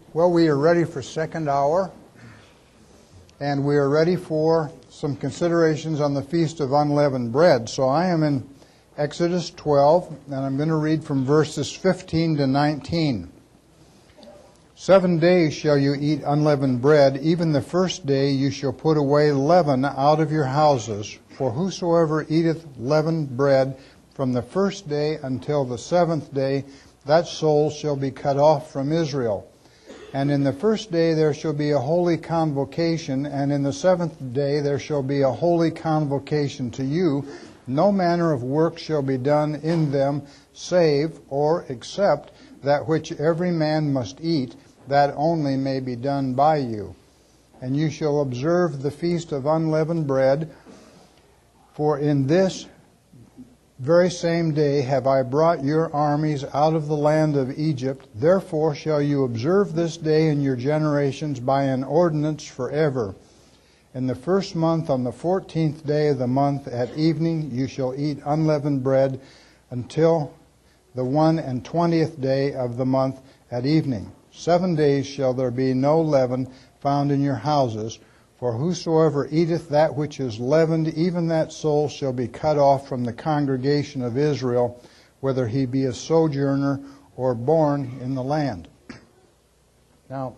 Well, we are ready for second hour, and we are ready for some considerations on the Feast of Unleavened Bread. So I am in Exodus 12, and I'm going to read from verses 15 to 19. 7 days shall you eat unleavened bread. Even the first day you shall put away leaven out of your houses. For whosoever eateth leavened bread from the first day until the 7th day, that soul shall be cut off from Israel. And in the first day there shall be a holy convocation, and in the 7th day there shall be a holy convocation to you. No manner of work shall be done in them, save or except that which every man must eat, that only may be done by you. And you shall observe the feast of unleavened bread, for in this very same day have I brought your armies out of the land of Egypt. Therefore shall you observe this day in your generations by an ordinance forever. In the first month, on the 14th day of the month, at evening you shall eat unleavened bread until the 21st day of the month at evening. 7 days shall there be no leaven found in your houses. For whosoever eateth that which is leavened, even that soul shall be cut off from the congregation of Israel, whether he be a sojourner or born in the land. Now,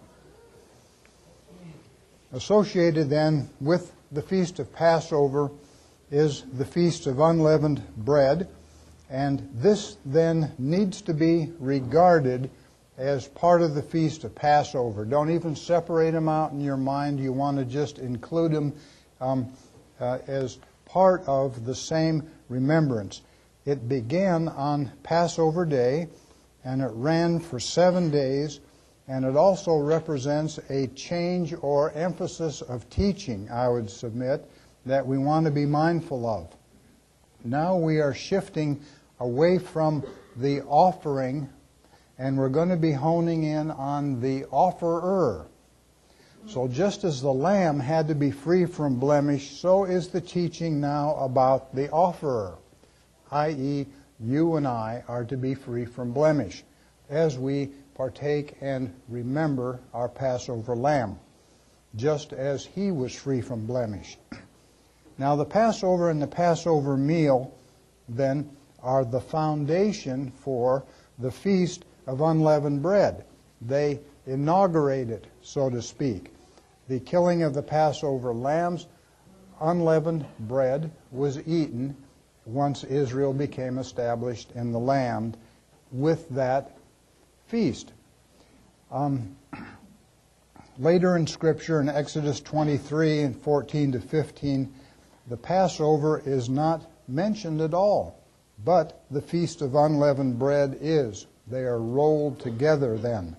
associated then with the Feast of Passover is the Feast of Unleavened Bread, and this then needs to be regarded as part of the Feast of Passover. Don't even separate them out in your mind. You want to just include them as part of the same remembrance. It began on Passover Day, and it ran for 7 days, and it also represents a change or emphasis of teaching, I would submit, that we want to be mindful of. Now we are shifting away from the offering, and we're going to be honing in on the offerer. So just as the lamb had to be free from blemish, so is the teaching now about the offerer, i.e., you and I are to be free from blemish as we partake and remember our Passover lamb, just as he was free from blemish. Now the Passover and the Passover meal then are the foundation for the Feast of Unleavened Bread. They inaugurate it, so to speak. The killing of the Passover lambs, unleavened bread was eaten once Israel became established in the land with that feast. Later in Scripture, in Exodus 23 and 14 to 15, the Passover is not mentioned at all, but the Feast of Unleavened Bread is. They are rolled together then.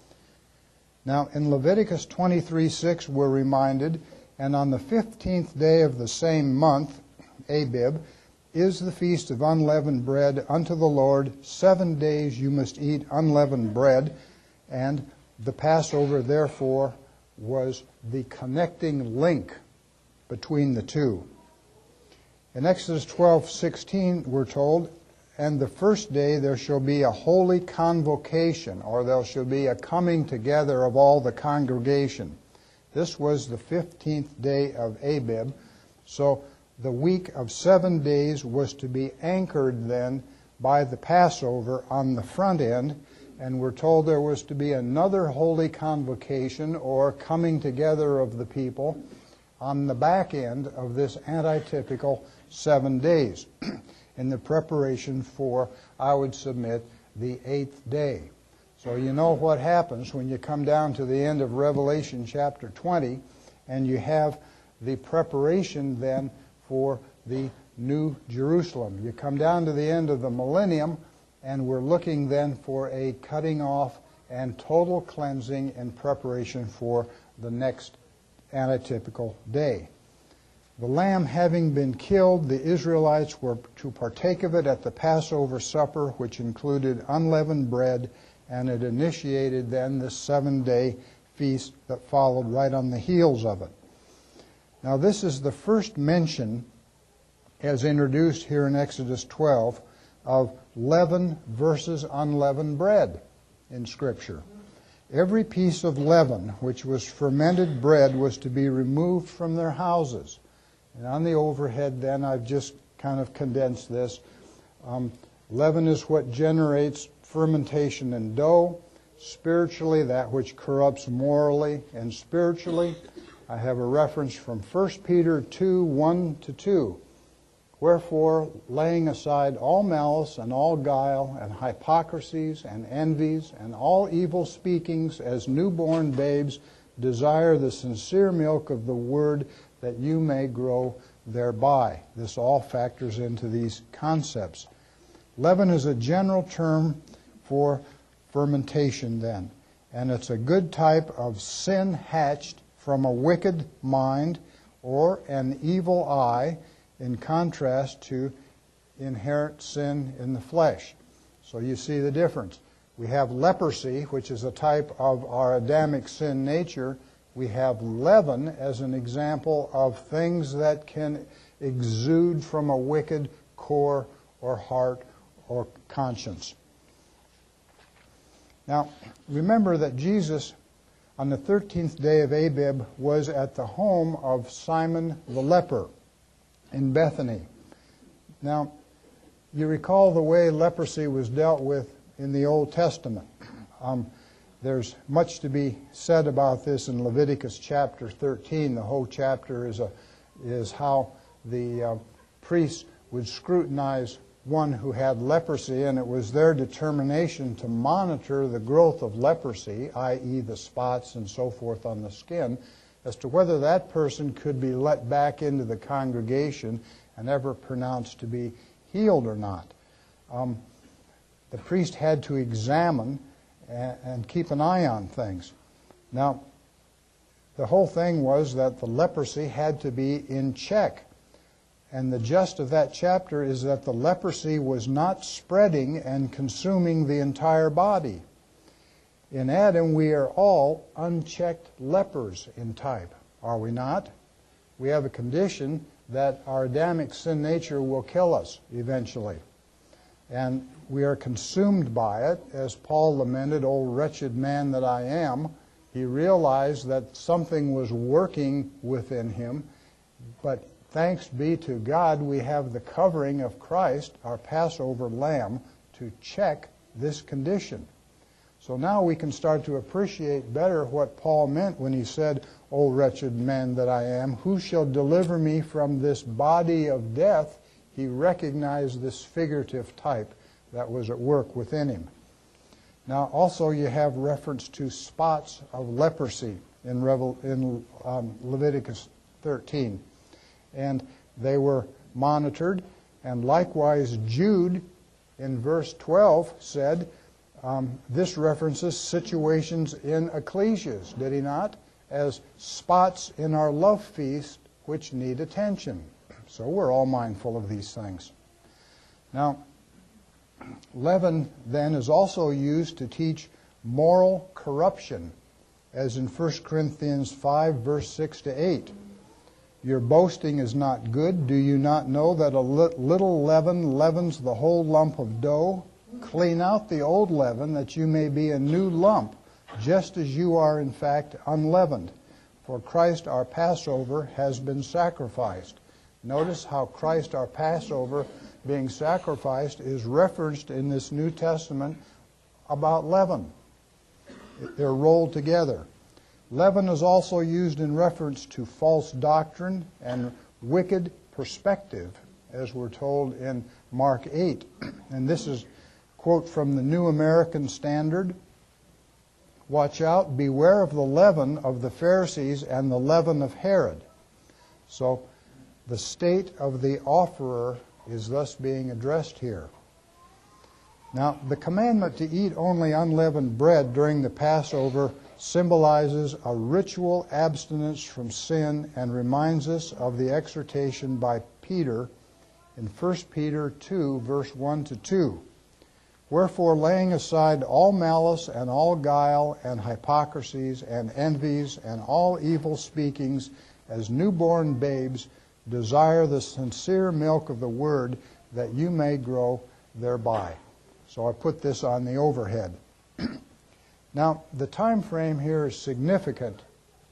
Now, in Leviticus 23:6, we're reminded, and on the 15th day of the same month, Abib, is the Feast of Unleavened Bread unto the Lord. 7 days you must eat unleavened bread, and the Passover, therefore, was the connecting link between the two. In Exodus 12:16, we're told, and the first day there shall be a holy convocation, or there shall be a coming together of all the congregation. This was the 15th day of Abib, so the week of 7 days was to be anchored then by the Passover on the front end, and we're told there was to be another holy convocation, or coming together of the people, on the back end of this antitypical 7 days. In the preparation for, I would submit, the 8th day. So you know what happens when you come down to the end of Revelation chapter 20, and you have the preparation then for the New Jerusalem. You come down to the end of the millennium, and we're looking then for a cutting off and total cleansing in preparation for the next antitypical day. The lamb having been killed, the Israelites were to partake of it at the Passover supper, which included unleavened bread, and it initiated then this 7-day feast that followed right on the heels of it. Now this is the first mention, as introduced here in Exodus 12, of leaven versus unleavened bread in Scripture. every piece of leaven which was fermented bread was to be removed from their houses. And on the overhead then, I've just kind of condensed this. Leaven is what generates fermentation in dough. Spiritually, that which corrupts morally and spiritually. I have a reference from 1 Peter 2, 1-2. Wherefore, laying aside all malice and all guile and hypocrisies and envies and all evil speakings, as newborn babes, desire the sincere milk of the word, that you may grow thereby. This all factors into these concepts. Leaven is a general term for fermentation then, and it's a good type of sin hatched from a wicked mind or an evil eye, in contrast to inherent sin in the flesh. So you see the difference. We have leprosy, which is a type of our Adamic sin nature. We have leaven as an example of things that can exude from a wicked core or heart or conscience. Now, remember that Jesus, on the 13th day of Abib, was at the home of Simon the leper in Bethany. Now, you recall the way leprosy was dealt with in the Old Testament. There's much to be said about this in Leviticus chapter 13. The whole chapter is how the priests would scrutinize one who had leprosy, and it was their determination to monitor the growth of leprosy, i.e. the spots and so forth on the skin, as to whether that person could be let back into the congregation and ever pronounced to be healed or not. The priest had to examine and keep an eye on things. Now, the whole thing was that the leprosy had to be in check. And the gist of that chapter is that the leprosy was not spreading and consuming the entire body. In Adam, we are all unchecked lepers in type, are we not? We have a condition that our Adamic sin nature will kill us eventually. And we are consumed by it, as Paul lamented, "O wretched man that I am." He realized that something was working within him, but thanks be to God, we have the covering of Christ, our Passover lamb, to check this condition. So now we can start to appreciate better what Paul meant when he said, "O wretched man that I am, who shall deliver me from this body of death?" He recognized this figurative type that was at work within him. Now also you have reference to spots of leprosy in Leviticus 13. And they were monitored, and likewise Jude in verse 12 said, this references situations in ecclesias, did he not? As spots in our love feast which need attention. So we're all mindful of these things. Now, leaven then is also used to teach moral corruption, as in 1 Corinthians 5, verse 6-8. Your boasting is not good. Do you not know that a little leaven leavens the whole lump of dough? Clean out the old leaven, that you may be a new lump, just as you are in fact unleavened. For Christ our Passover has been sacrificed. Notice how Christ our Passover being sacrificed is referenced in this New Testament about leaven. They're rolled together. Leaven is also used in reference to false doctrine and wicked perspective, as we're told in Mark 8. And this is quote from the New American Standard. Watch out, beware of the leaven of the Pharisees and the leaven of Herod. So the state of the offerer is thus being addressed here. Now, the commandment to eat only unleavened bread during the Passover symbolizes a ritual abstinence from sin and reminds us of the exhortation by Peter in 1 Peter 2, verse 1-2. Wherefore, laying aside all malice and all guile and hypocrisies and envies and all evil speakings, as newborn babes, desire the sincere milk of the word, that you may grow thereby. So I put this on the overhead. Now, the time frame here is significant.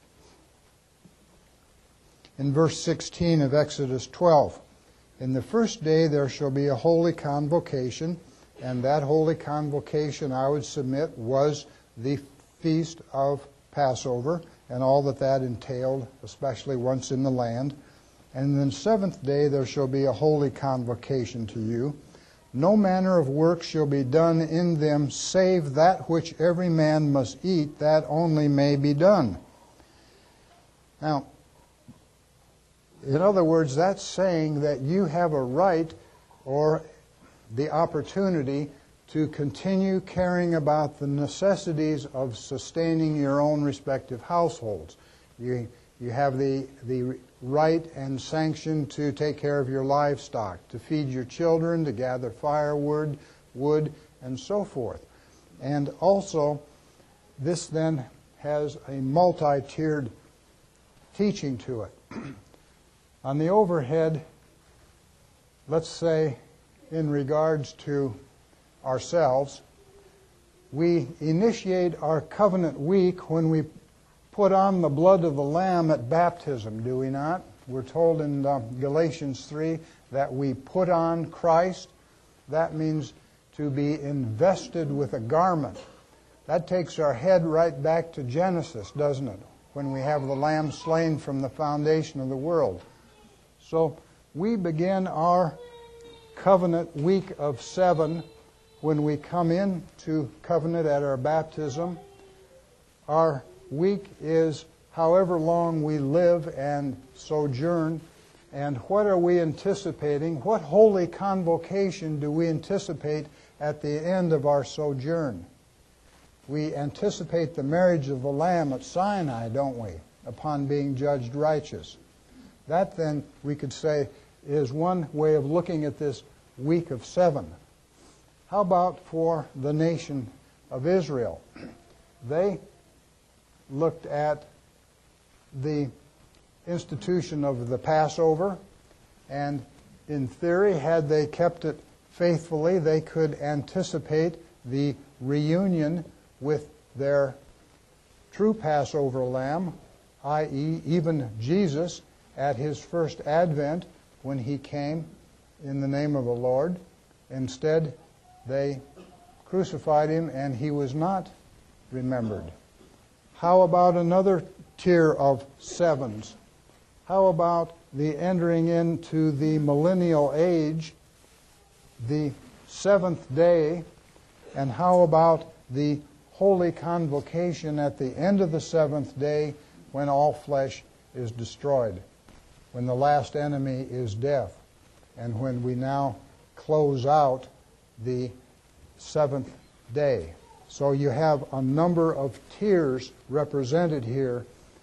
In verse 16 of Exodus 12, in the first day there shall be a holy convocation, and that holy convocation, I would submit, was the feast of Passover and all that that entailed, especially once in the land. And then seventh day there shall be a holy convocation to you. No manner of work shall be done in them, save that which every man must eat, that only may be done. Now, in other words, that's saying that you have a right or the opportunity to continue caring about the necessities of sustaining your own respective households. You have the right and sanction to take care of your livestock, to feed your children, to gather firewood, wood, and so forth. And also, this then has a multi-tiered teaching to it. On the overhead, let's say in regards to ourselves, we initiate our covenant week when we put on the blood of the Lamb at baptism, do we not? We're told in Galatians 3 that we put on Christ. That means to be invested with a garment. That takes our head right back to Genesis, doesn't it? When we have the Lamb slain from the foundation of the world. So we begin our covenant week of 7 when we come into covenant at our baptism. Our week is however long we live and sojourn. And what are we anticipating? What holy convocation do we anticipate at the end of our sojourn? We anticipate the marriage of the Lamb at Sinai, don't we? Upon being judged righteous. That then, we could say, is one way of looking at this week of 7. How about for the nation of Israel? They looked at the institution of the Passover, and in theory, had they kept it faithfully, they could anticipate the reunion with their true Passover lamb, i.e., even Jesus, at his first advent when he came in the name of the Lord. Instead, they crucified him and he was not remembered. How about another tier of 7s? How about the entering into the millennial age, the 7th day, and how about the holy convocation at the end of the 7th day when all flesh is destroyed? When the last enemy is death, and when we now close out the 7th day. So you have a number of tiers represented here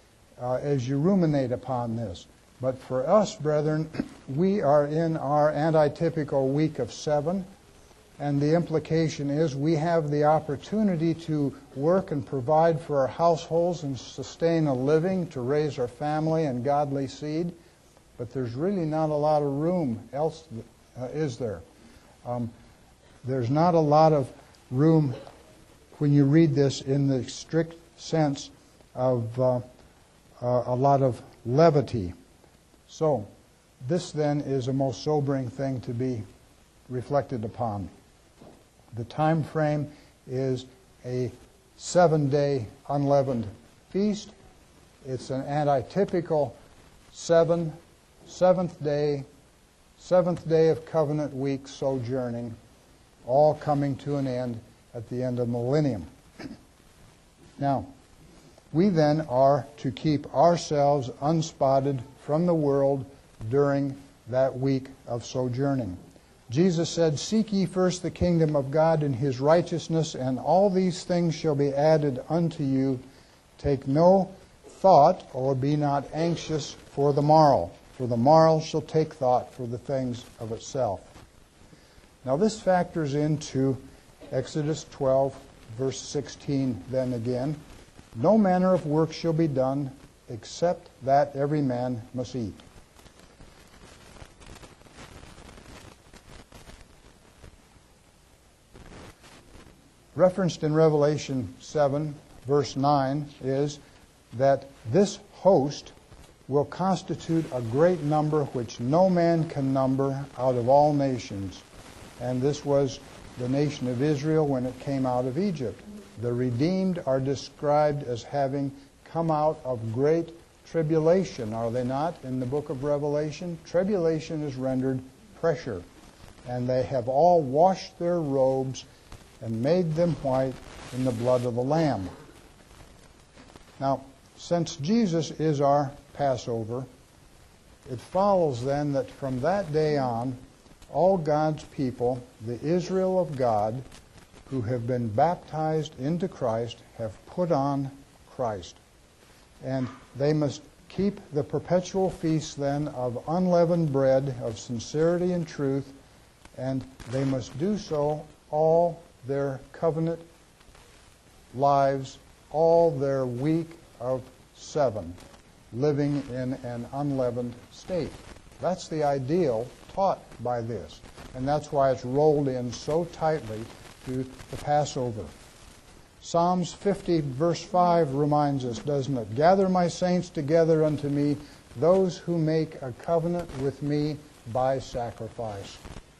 as you ruminate upon this. But for us, brethren, we are in our antitypical week of 7, and the implication is we have the opportunity to work and provide for our households and sustain a living, to raise our family and godly seed. But there's really not a lot of room else, is there? There's not a lot of room when you read this in the strict sense of a lot of levity. So this then is a most sobering thing to be reflected upon. The time frame is a 7-day unleavened feast. It's an antitypical 7th day of covenant week sojourning, all coming to an end at the end of the millennium. Now, we then are to keep ourselves unspotted from the world during that week of sojourning. Jesus said, "Seek ye first the kingdom of God and his righteousness, and all these things shall be added unto you. Take no thought, or be not anxious for the morrow. For the morrow shall take thought for the things of itself." Now this factors into Exodus 12, verse 16 then again. "No manner of work shall be done, except that every man must eat." referenced in Revelation 7, verse 9, is that this host will constitute a great number which no man can number out of all nations. And this was the nation of Israel when it came out of Egypt. The redeemed are described as having come out of great tribulation, are they not, in the book of Revelation? Tribulation is rendered pressure. And they have all washed their robes and made them white in the blood of the Lamb. Now, since Jesus is our Passover, it follows then that from that day on, all God's people, the Israel of God, who have been baptized into Christ, have put on Christ. And they must keep the perpetual feast then of unleavened bread, of sincerity and truth, and they must do so all their covenant lives, all their week of 7, living in an unleavened state. That's the ideal taught by this, and that's why it's rolled in so tightly to the Passover. Psalms 50, verse 5 reminds us, doesn't it? Gather my saints together unto me, those who make a covenant with me by sacrifice.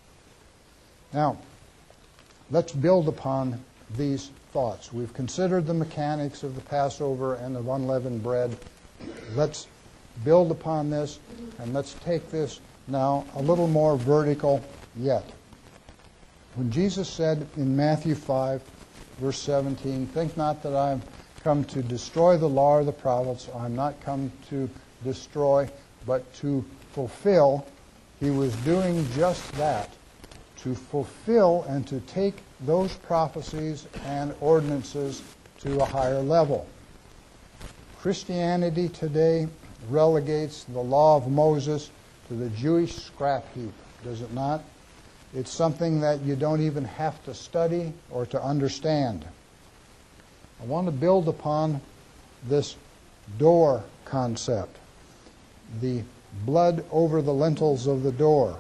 Now, let's build upon these thoughts. We've considered the mechanics of the Passover and of unleavened bread. Let's build upon this, and let's take this now a little more vertical yet. When Jesus said in Matthew 5, verse 17, think not that I am come to destroy the law or the prophets. I'm not come to destroy, but to fulfill. He was doing just that, to fulfill and to take those prophecies and ordinances to a higher level. Christianity today relegates the law of Moses to the Jewish scrap heap, does it not? It's something that you don't even have to study or to understand. I want to build upon this door concept, the blood over the lintels of the door.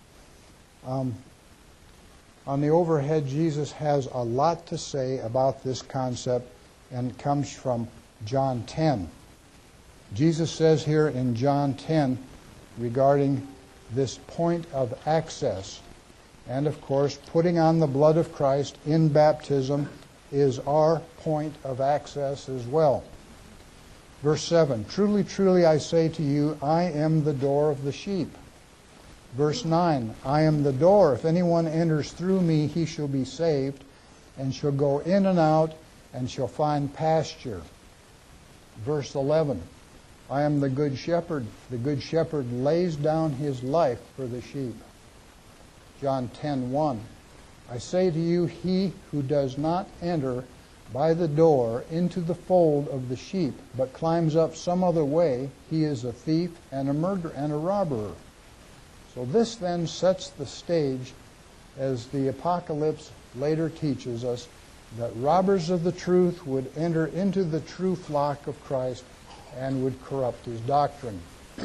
On the overhead, Jesus has a lot to say about this concept, and it comes from John 10. Jesus says here in John 10 regarding this point of access, and of course, putting on the blood of Christ in baptism is our point of access as well. Verse 7, truly, truly, I say to you, I am the door of the sheep. Verse 9, I am the door. If anyone enters through me, he shall be saved, and shall go in and out, and shall find pasture. Verse 11, I am the good shepherd. The good shepherd lays down his life for the sheep. John 10:1, I say to you, he who does not enter by the door into the fold of the sheep, but climbs up some other way, he is a thief and a murderer and a robber. So this then sets the stage, as the Apocalypse later teaches us, that robbers of the truth would enter into the true flock of Christ and would corrupt his doctrine.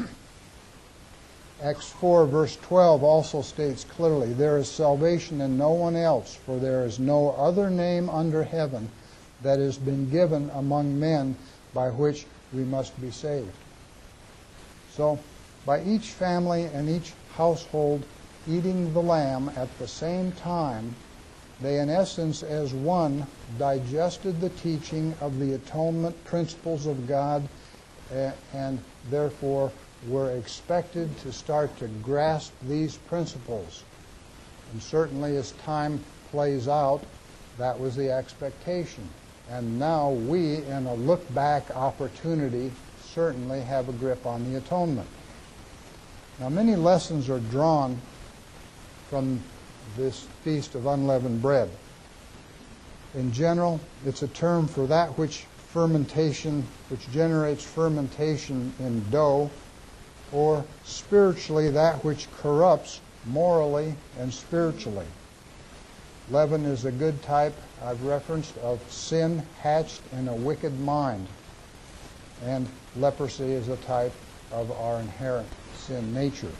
Acts 4, verse 12 also states clearly, there is salvation in no one else, for there is no other name under heaven that has been given among men by which we must be saved. So, by each family and each household eating the lamb at the same time, they in essence as one digested the teaching of the atonement principles of God, and therefore were expected to start to grasp these principles. And certainly as time plays out, that was the expectation. And now we, in a look-back opportunity, certainly have a grip on the atonement. Now many lessons are drawn from this Feast of Unleavened Bread. In general, it's a term for that which generates fermentation in dough, or spiritually that which corrupts morally and spiritually. Leaven is a good type, I've referenced, of sin hatched in a wicked mind. And leprosy is a type of our inherent sin nature.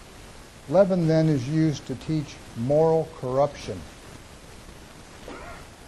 Leaven then is used to teach moral corruption.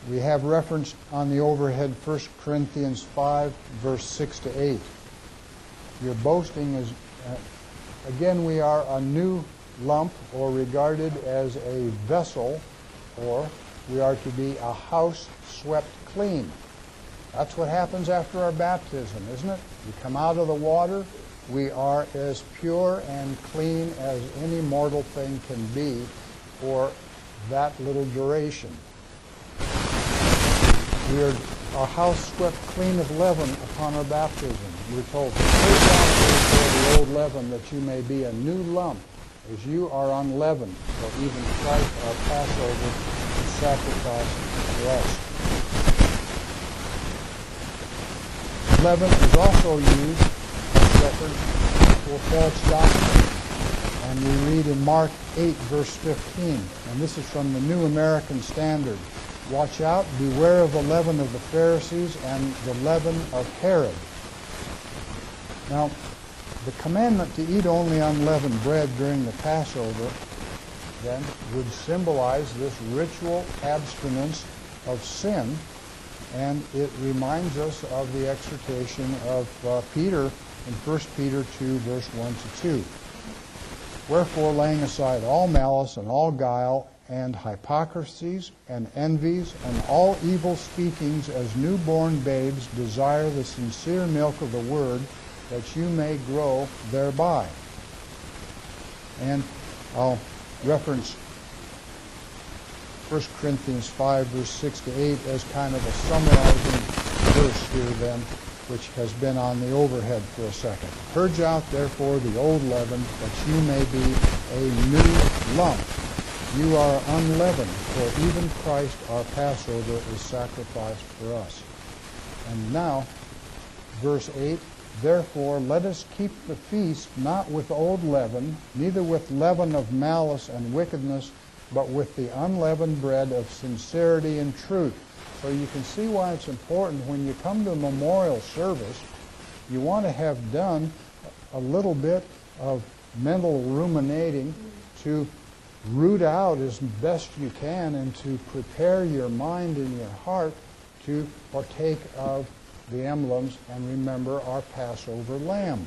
We have reference on the overhead 1 Corinthians 5, verse 6 to 8. Your boasting is, again, we are a new lump, or regarded as a vessel, or we are to be a house swept clean. That's what happens after our baptism, isn't it? We come out of the water, we are as pure and clean as any mortal thing can be for that little duration. We are a house swept clean of leaven upon our baptism. We're told, "Put down therefore the old leaven, that you may be a new lump, as you are unleavened, for even Christ our Passover is sacrificed for us." Leaven is also used as reference for false doctrine. And we read in Mark 8, verse 15, and this is from the New American Standard. "Watch out, beware of the leaven of the Pharisees and the leaven of Herod." Now, the commandment to eat only unleavened bread during the Passover then would symbolize this ritual abstinence of sin, and it reminds us of the exhortation of Peter in 1 Peter 2, verse 1 to 2. "Wherefore, laying aside all malice and all guile and hypocrisies and envies and all evil speakings, as newborn babes desire the sincere milk of the word, that you may grow thereby." And I'll reference 1 Corinthians 5, verse 6 to 8 as kind of a summarizing verse here then, which has been on the overhead for a second. "Purge out therefore the old leaven, that you may be a new lump. You are unleavened, for even Christ our Passover is sacrificed for us." And now, verse 8, "Therefore let us keep the feast not with old leaven, neither with leaven of malice and wickedness, but with the unleavened bread of sincerity and truth." So you can see why it's important when you come to a memorial service, you want to have done a little bit of mental ruminating to root out as best you can and to prepare your mind and your heart to partake of the emblems and remember our Passover lamb.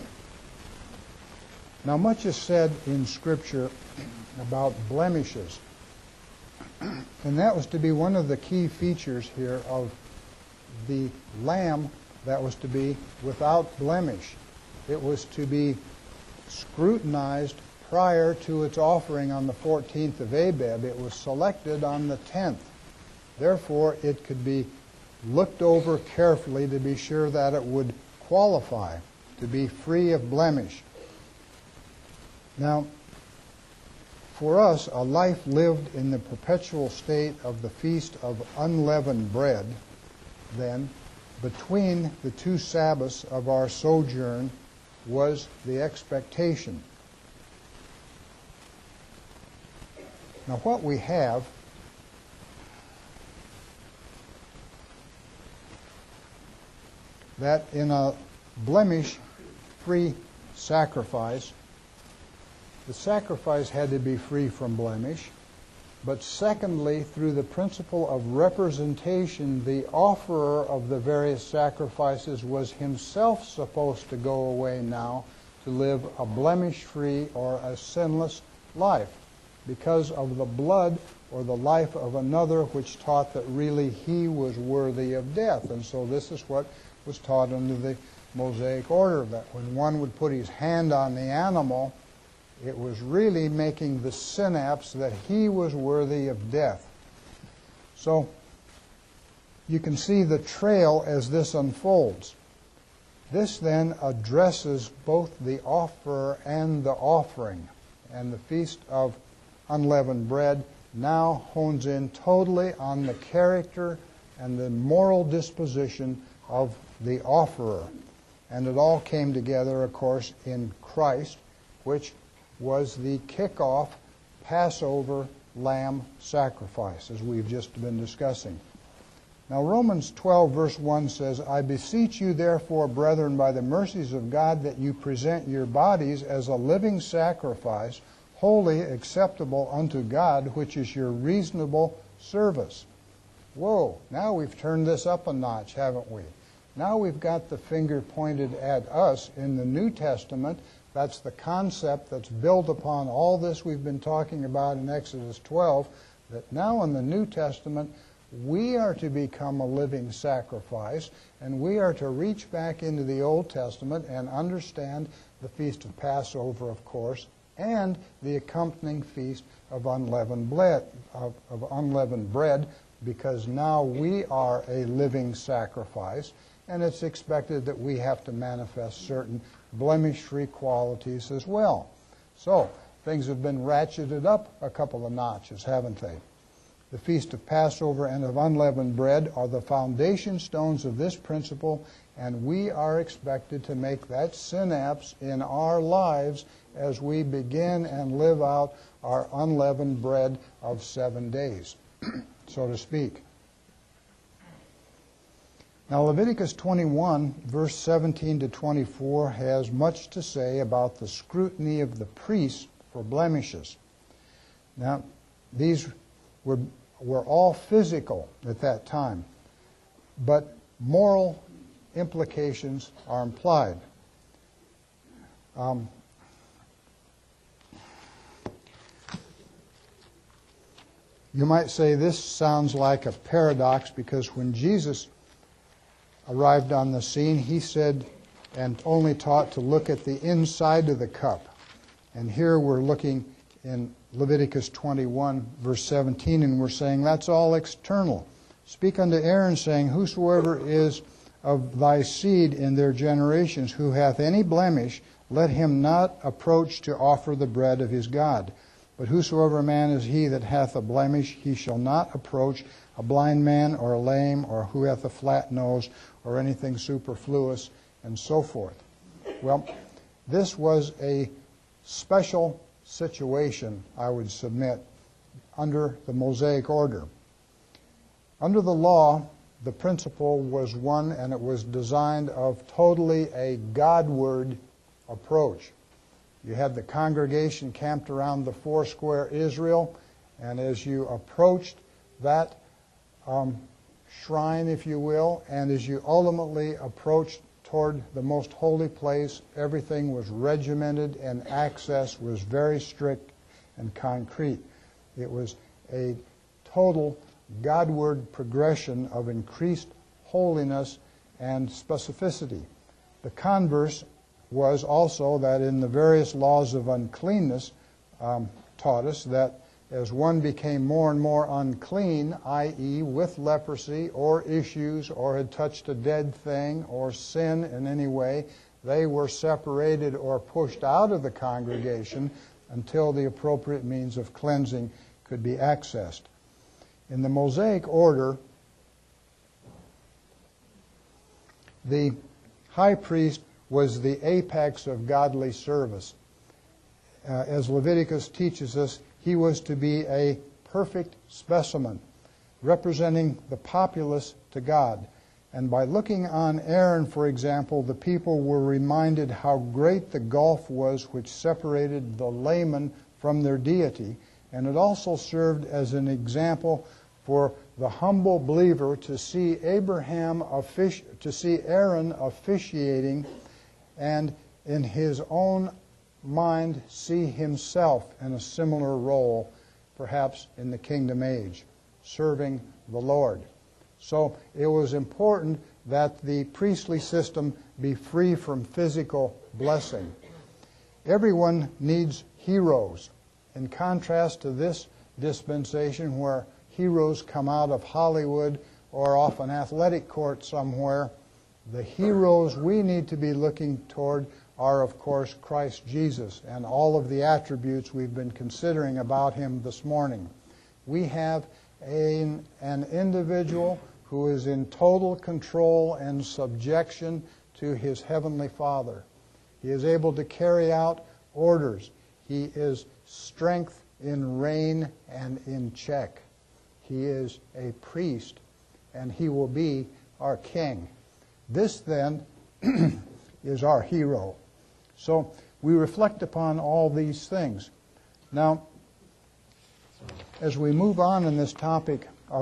Now, much is said in Scripture about blemishes, and that was to be one of the key features here of the lamb that was to be without blemish. It was to be scrutinized prior to its offering on the 14th of Abib. It was selected on the 10th. Therefore, it could be looked over carefully to be sure that it would qualify to be free of blemish. Now, for us, a life lived in the perpetual state of the Feast of Unleavened Bread, then, between the two Sabbaths of our sojourn, was the expectation. Now, what we have that in a blemish-free sacrifice, the sacrifice had to be free from blemish, but secondly, through the principle of representation, the offerer of the various sacrifices was himself supposed to go away now to live a blemish-free or a sinless life, because of the blood or the life of another, which taught that really he was worthy of death. And so this is what was taught under the Mosaic order, that when one would put his hand on the animal, it was really making the synapse that he was worthy of death. So you can see the trail as this unfolds. This then addresses both the offerer and the offering, and the Feast of Unleavened Bread now hones in totally on the character and the moral disposition of the offerer. And it all came together, of course, in Christ, which was the kickoff Passover lamb sacrifice, as we've just been discussing. Now, Romans 12, verse 1 says, "I beseech you, therefore, brethren, by the mercies of God, that you present your bodies as a living sacrifice, holy, acceptable unto God, which is your reasonable service." whoa, now we've turned this up a notch, haven't we? Now we've got the finger pointed at us in the New Testament. That's the concept that's built upon all this we've been talking about in Exodus 12, that now in the New Testament, we are to become a living sacrifice, and we are to reach back into the Old Testament and understand the Feast of Passover, of course, and the accompanying Feast of Unleavened Bread, because now we are a living sacrifice, and it's expected that we have to manifest certain blemish-free qualities as well. So, things have been ratcheted up a couple of notches, haven't they? The Feast of Passover and of Unleavened Bread are the foundation stones of this principle, and we are expected to make that synapse in our lives as we begin and live out our unleavened bread of 7 days, so to speak. Now, Leviticus 21, verse 17 to 24, has much to say about the scrutiny of the priests for blemishes. Now, these were all physical at that time, but moral implications are implied. You might say this sounds like a paradox, because when Jesus arrived on the scene, he said and only taught to look at the inside of the cup. And here we're looking in Leviticus 21, verse 17, and we're saying that's all external. Speak unto Aaron, saying, whosoever is of thy seed in their generations, who hath any blemish, let him not approach to offer the bread of his God. But whosoever man is he that hath a blemish, he shall not approach a blind man, or a lame, or who hath a flat nose, or anything superfluous, and so forth. Well, this was a special situation, I would submit, under the Mosaic order. Under the law, the principle was one, and it was designed of totally a Godward approach. You had the congregation camped around the foursquare Israel, and as you approached that shrine, if you will, and as you ultimately approached toward the most holy place, everything was regimented and access was very strict and concrete. It was a total Godward progression of increased holiness and specificity. The converse was also that in the various laws of uncleanness taught us that as one became more and more unclean, i.e. with leprosy or issues or had touched a dead thing or sin in any way, they were separated or pushed out of the congregation until the appropriate means of cleansing could be accessed. In the Mosaic order, the high priest was the apex of godly service. As Leviticus teaches us, he was to be a perfect specimen, representing the populace to God. And by looking on Aaron, for example, the people were reminded how great the gulf was which separated the layman from their deity. And it also served as an example for the humble believer to see Aaron officiating, and in his own mind see himself in a similar role, perhaps in the kingdom age, serving the Lord. So it was important that the priestly system be free from physical blessing. Everyone needs heroes. In contrast to this dispensation where heroes come out of Hollywood or off an athletic court somewhere, the heroes we need to be looking toward are, of course, Christ Jesus and all of the attributes we've been considering about him this morning. We have an individual who is in total control and subjection to his heavenly Father. He is able to carry out orders. He is strength in reign and in check. He is a priest, and he will be our king. This, then, is our hero. So we reflect upon all these things. Now, as we move on in this topic of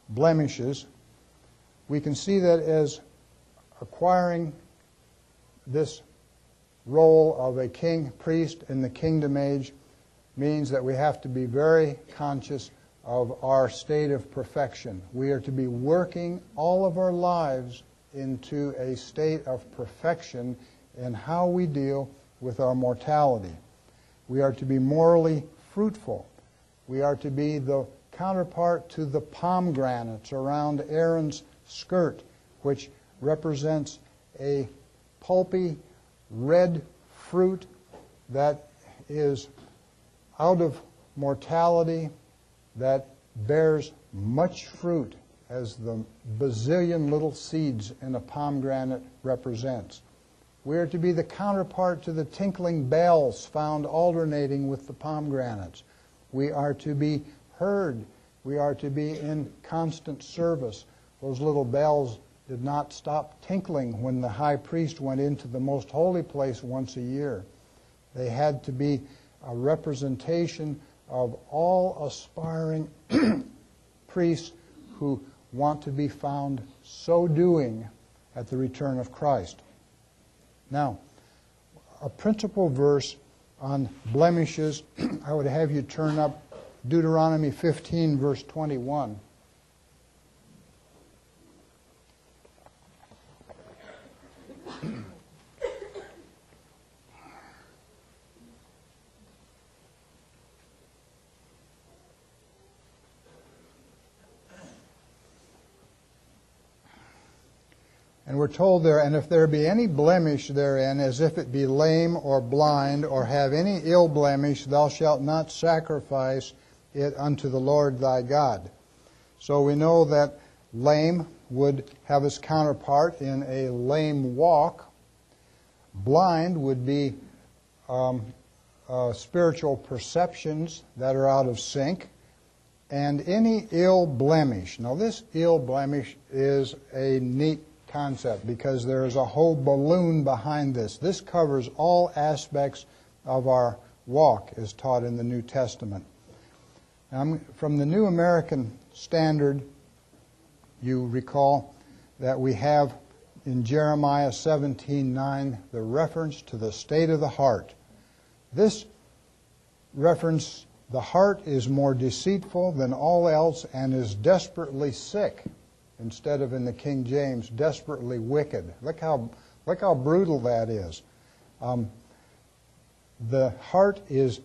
blemishes, we can see that as acquiring this role of a king, priest in the kingdom age means that we have to be very conscious of our state of perfection. We are to be working all of our lives into a state of perfection in how we deal with our mortality. We are to be morally fruitful. We are to be the counterpart to the pomegranates around Aaron's skirt, which represents a pulpy red fruit that is out of mortality, that bears much fruit, as the bazillion little seeds in a pomegranate represents. We are to be the counterpart to the tinkling bells found alternating with the pomegranates. We are to be heard. We are to be in constant service. Those little bells did not stop tinkling when the high priest went into the most holy place once a year. They had to be a representation of all aspiring priests who want to be found so doing at the return of Christ. Now, a principal verse on blemishes, I would have you turn up Deuteronomy 15, verse 21. And we're told there, and if there be any blemish therein, as if it be lame or blind, or have any ill blemish, thou shalt not sacrifice it unto the Lord thy God. So we know that lame would have its counterpart in a lame walk. Blind would be spiritual perceptions that are out of sync. And any ill blemish. Now this ill blemish is a neat concept because there is a whole balloon behind this. This covers all aspects of our walk as taught in the New Testament. Now, from the New American Standard, you recall that we have in Jeremiah 17:9 the reference to the state of the heart. This reference, the heart is more deceitful than all else and is desperately sick, instead of in the King James, desperately wicked. Look how brutal that is. The heart is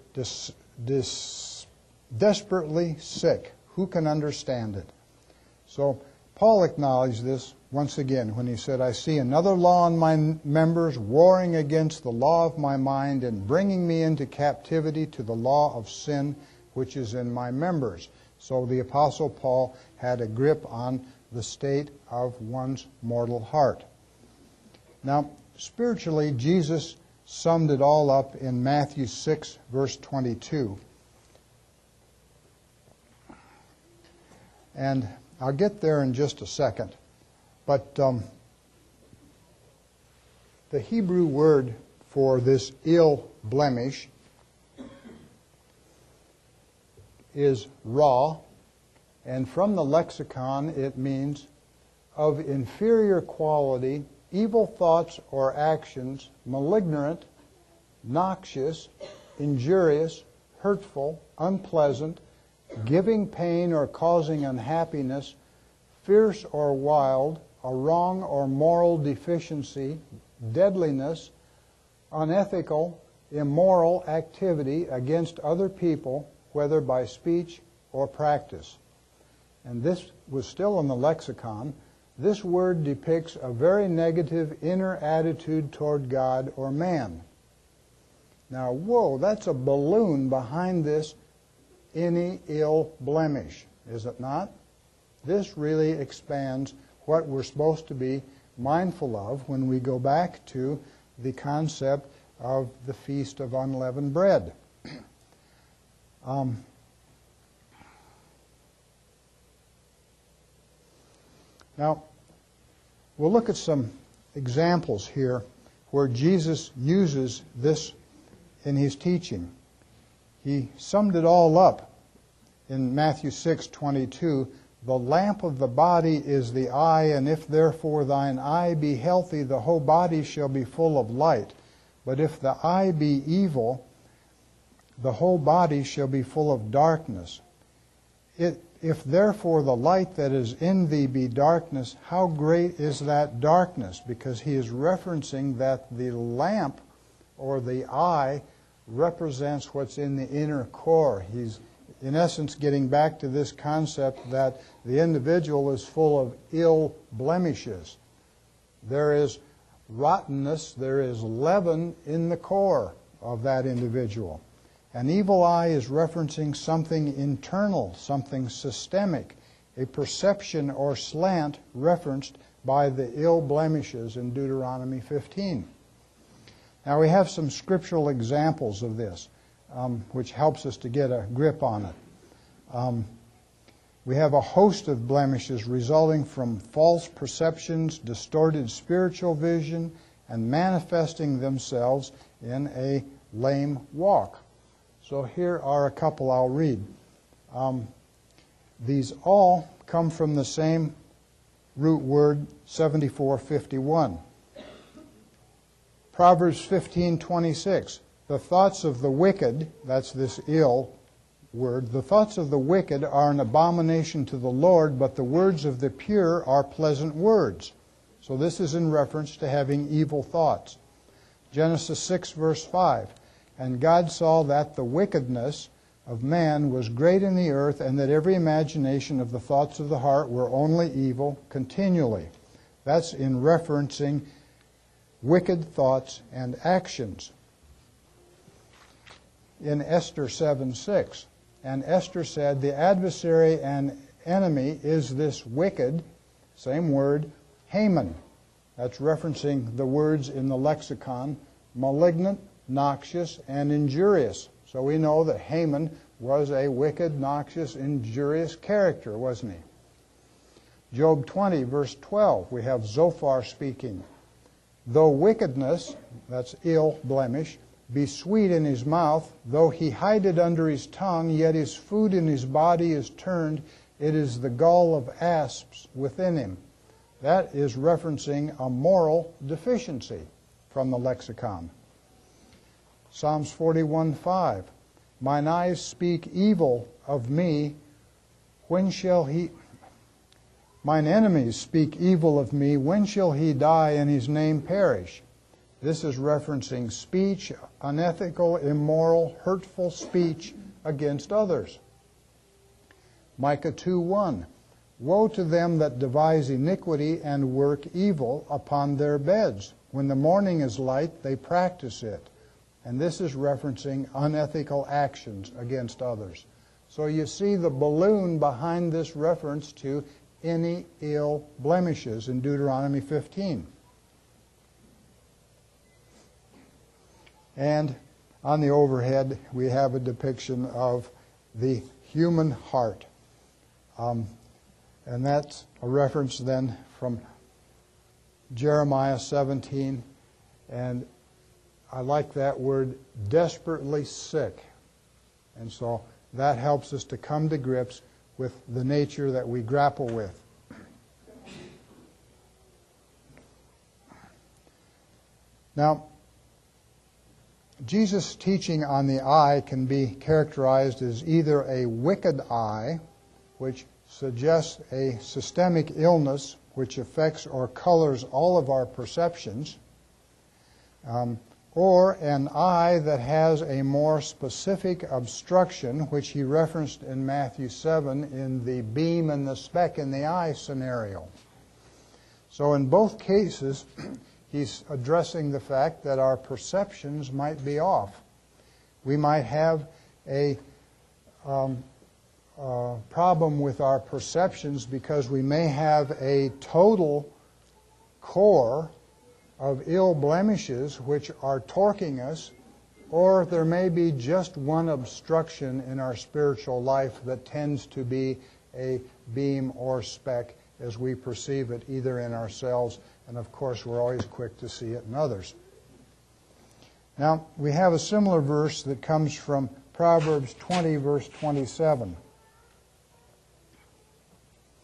desperately sick. Who can understand it? So Paul acknowledged this once again when he said, I see another law in my members, warring against the law of my mind and bringing me into captivity to the law of sin which is in my members. So the Apostle Paul had a grip on the state of one's mortal heart. Now, spiritually, Jesus summed it all up in Matthew 6, verse 22. And I'll get there in just a second. But the Hebrew word for this ill blemish is ra. And from the lexicon, it means of inferior quality, evil thoughts or actions, malignant, noxious, injurious, hurtful, unpleasant, giving pain or causing unhappiness, fierce or wild, a wrong or moral deficiency, deadliness, unethical, immoral activity against other people, whether by speech or practice. And this was still in the lexicon. This word depicts a very negative inner attitude toward God or man. Now, whoa, that's a balloon behind this any ill blemish, is it not? This really expands what we're supposed to be mindful of when we go back to the concept of the Feast of Unleavened Bread. Now, we'll look at some examples here where Jesus uses this in his teaching. He summed it all up in Matthew 6:22. The lamp of the body is the eye, and if therefore thine eye be healthy, the whole body shall be full of light. But if the eye be evil, the whole body shall be full of darkness. If therefore the light that is in thee be darkness, how great is that darkness? Because he is referencing that the lamp or the eye represents what's in the inner core. He's in essence getting back to this concept that the individual is full of ill blemishes. There is rottenness, there is leaven in the core of that individual. An evil eye is referencing something internal, something systemic, a perception or slant referenced by the ill blemishes in Deuteronomy 15. Now we have some scriptural examples of this, which helps us to get a grip on it. We have a host of blemishes resulting from false perceptions, distorted spiritual vision, and manifesting themselves in a lame walk. So here are a couple I'll read. These all come from the same root word, 7451. Proverbs 15:26. The thoughts of the wicked, that's this ill word, the thoughts of the wicked are an abomination to the Lord, but the words of the pure are pleasant words. So this is in reference to having evil thoughts. Genesis 6 verse 5. And God saw that the wickedness of man was great in the earth, and that every imagination of the thoughts of the heart were only evil continually. That's in referencing wicked thoughts and actions. In Esther 7:6, and Esther said, the adversary and enemy is this wicked, same word, Haman. That's referencing the words in the lexicon, malignant, noxious, and injurious. So we know that Haman was a wicked, noxious, injurious character, wasn't he? Job 20, verse 12, we have Zophar speaking. Though wickedness, that's ill blemish, be sweet in his mouth, though he hide it under his tongue, yet his food in his body is turned, it is the gall of asps within him. That is referencing a moral deficiency from the lexicon. Psalms 41:5. Mine eyes speak evil of me. When shall he... Mine enemies speak evil of me. When shall he die and his name perish? This is referencing speech, unethical, immoral, hurtful speech against others. Micah 2:1. Woe to them that devise iniquity and work evil upon their beds. When the morning is light, they practice it. And this is referencing unethical actions against others. So you see the balloon behind this reference to any ill blemishes in Deuteronomy 15. And on the overhead, we have a depiction of the human heart. And that's a reference then from Jeremiah 17. And I like that word, desperately sick. And so that helps us to come to grips with the nature that we grapple with. Now, Jesus' teaching on the eye can be characterized as either a wicked eye, which suggests a systemic illness which affects or colors all of our perceptions, or an eye that has a more specific obstruction, which he referenced in Matthew 7 in the beam and the speck in the eye scenario. So in both cases, he's addressing the fact that our perceptions might be off. We might have a problem with our perceptions because we may have a total core of ill blemishes which are torquing us, or there may be just one obstruction in our spiritual life that tends to be a beam or speck as we perceive it either in ourselves, and of course we're always quick to see it in others. Now, we have a similar verse that comes from Proverbs 20, verse 27.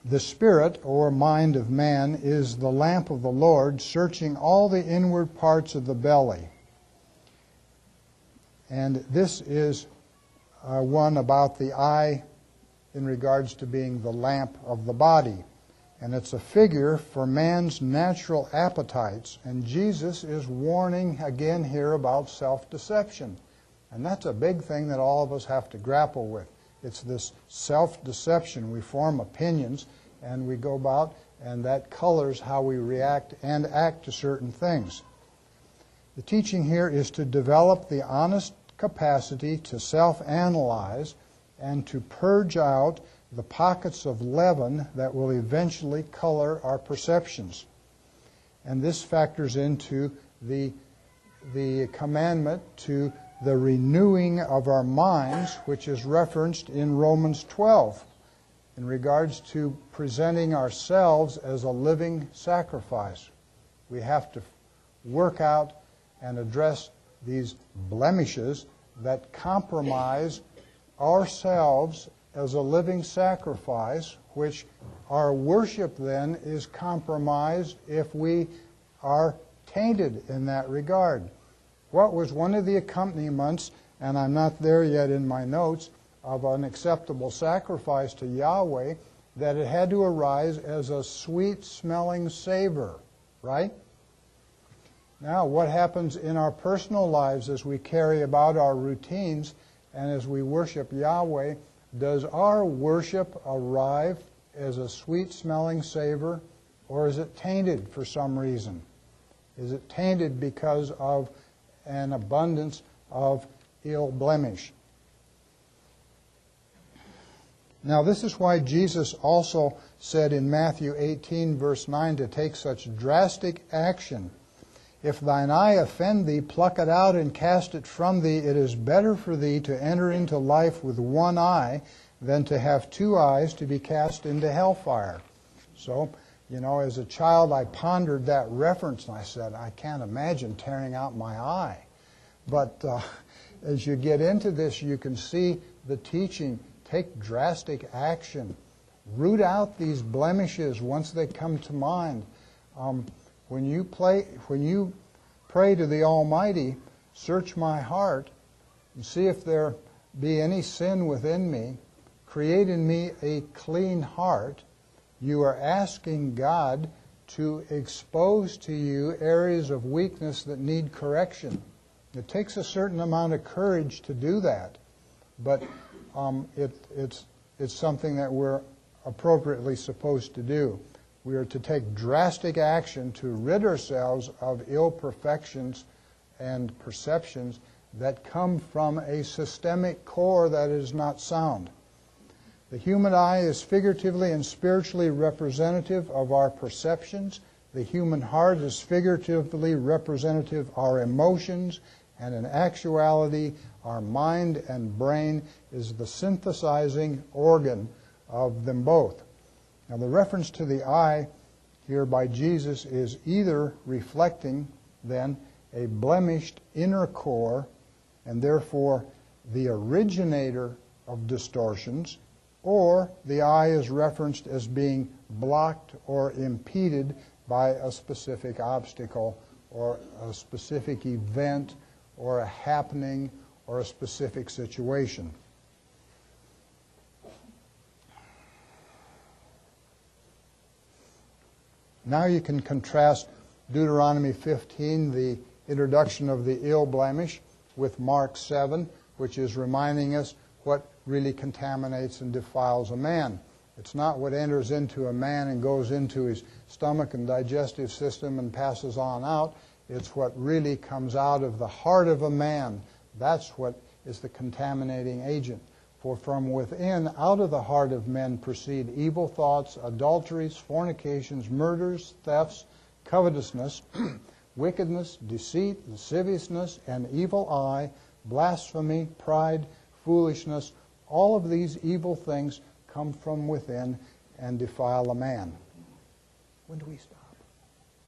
The spirit, or mind of man, is the lamp of the Lord, searching all the inward parts of the belly. And this is one about the eye in regards to being the lamp of the body. And it's a figure for man's natural appetites. And Jesus is warning again here about self-deception. And that's a big thing that all of us have to grapple with. It's this self-deception. We form opinions and we go about, and that colors how we react and act to certain things. The teaching here is to develop the honest capacity to self-analyze and to purge out the pockets of leaven that will eventually color our perceptions. And this factors into the commandment to the renewing of our minds, which is referenced in Romans 12, in regards to presenting ourselves as a living sacrifice. We have to work out and address these blemishes that compromise ourselves as a living sacrifice, which our worship then is compromised if we are tainted in that regard. What was one of the accompaniments, and I'm not there yet in my notes, of an acceptable sacrifice to Yahweh, that it had to arise as a sweet-smelling savor, right? Now, what happens in our personal lives as we carry about our routines and as we worship Yahweh? Does our worship arrive as a sweet-smelling savor, or is it tainted for some reason? Is it tainted because of an abundance of ill blemish? Now, this is why Jesus also said in Matthew 18, verse 9, to take such drastic action. If thine eye offend thee, pluck it out and cast it from thee. It is better for thee to enter into life with one eye than to have two eyes to be cast into hellfire. So, as a child, I pondered that reference, and I said, I can't imagine tearing out my eye. But as you get into this, you can see the teaching. Take drastic action. Root out these blemishes once they come to mind. When you pray to the Almighty, search my heart and see if there be any sin within me. Create in me a clean heart. You are asking God to expose to you areas of weakness that need correction. It takes a certain amount of courage to do that, but it's something that we're appropriately supposed to do. We are to take drastic action to rid ourselves of ill perfections and perceptions that come from a systemic core that is not sound. The human eye is figuratively and spiritually representative of our perceptions. The human heart is figuratively representative of our emotions. And in actuality, our mind and brain is the synthesizing organ of them both. Now, the reference to the eye here by Jesus is either reflecting, then, a blemished inner core, and therefore the originator of distortions, or the eye is referenced as being blocked or impeded by a specific obstacle or a specific event or a happening or a specific situation. Now you can contrast Deuteronomy 15, the introduction of the ill blemish, with Mark 7, which is reminding us what really contaminates and defiles a man. It's not what enters into a man and goes into his stomach and digestive system and passes on out. It's what really comes out of the heart of a man. That's what is the contaminating agent. For from within, out of the heart of men proceed evil thoughts, adulteries, fornications, murders, thefts, covetousness, wickedness, deceit, lasciviousness, an evil eye, blasphemy, pride, foolishness. All of these evil things come from within and defile a man. When do we stop?